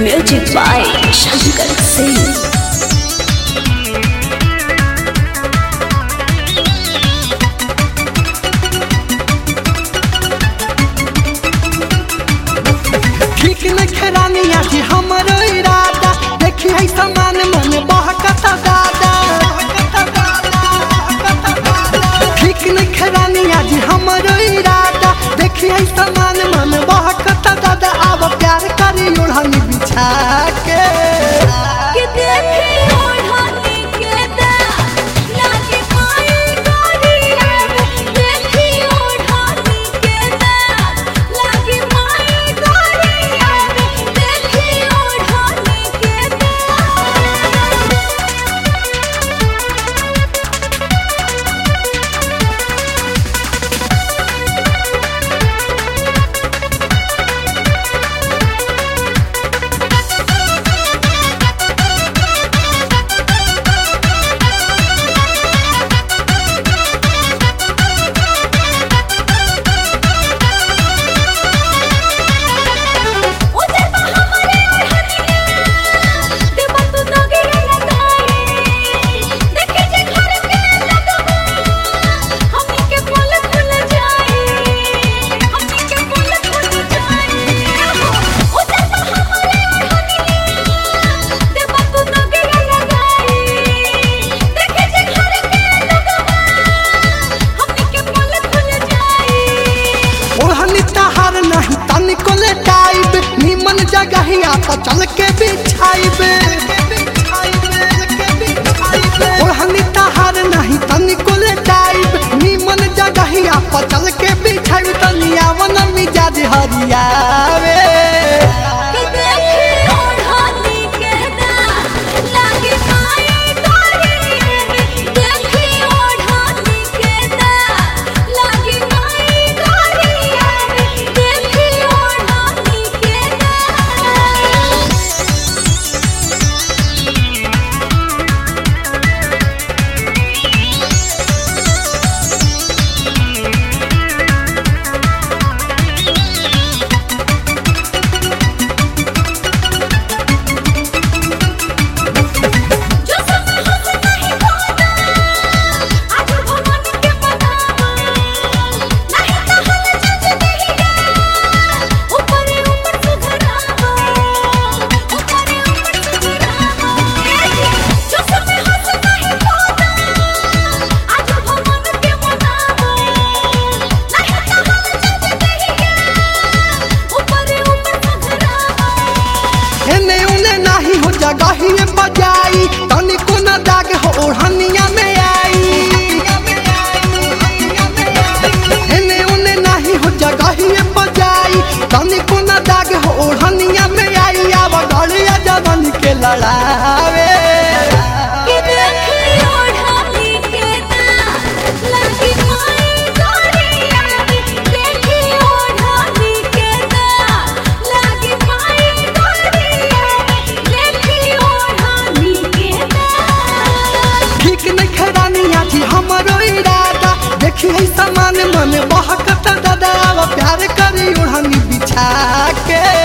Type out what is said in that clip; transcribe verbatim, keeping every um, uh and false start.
Music by Shankar Singh. ठीक न खरानिया जी हमरो इरादा देखी है समान मन बहकता दादा ठीक न खरानिया जी हमरो इरादा देखी है समान मन बहकता दादा अब प्यार करी ओढ़नी बिछा के कि देखी ओढ़नी के दा लागे माई गोरिया देखी ओढ़नी के दा लागे माई गोरिया देखी ओढ़नी के दा जगहिया तो चल के बिछाइबे ओढ़नी तहार नहीं तनिको लेटाइब निमन जगहिया पर चल के बिछाइब तनिया मन मिजाज हरियावे जगहिए बजाई तनिको न दाग हो ओढ़निया में आई एने उने नहीं हो जगहिए बजाई तनिको न दाग हो ओढ़निया में आई अब गलिया जवन के लड़ावे हमरो इरादा देखी है समान मन बहकता दादा प्यार करी ओढ़नी बिछा के।